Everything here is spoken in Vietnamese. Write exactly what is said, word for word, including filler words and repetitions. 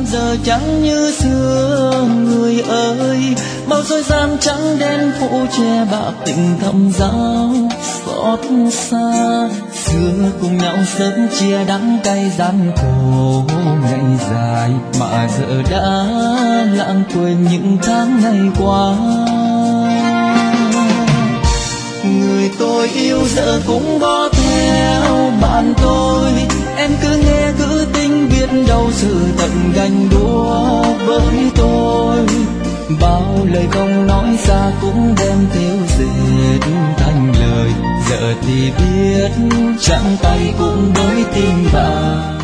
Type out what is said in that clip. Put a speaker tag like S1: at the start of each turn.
S1: giờ chẳng như xưa người ơi. Bao dối gian trắng đen phủ che bạc tình thầm giao xót xa. Xưa cùng nhau sớm chia đắng cay gian khổ ngày dài, mà giờ đã lãng quên những tháng ngày qua. Người tôi yêu giờ cũng bỏ theo bạn tôi, em cứ nghe cứ tính biết đâu sự tận ganh đua với tôi. Bao lời không nói ra cũng đem theo dệt thành lời, giờ thì biết trắng tay cũng với tình bạn.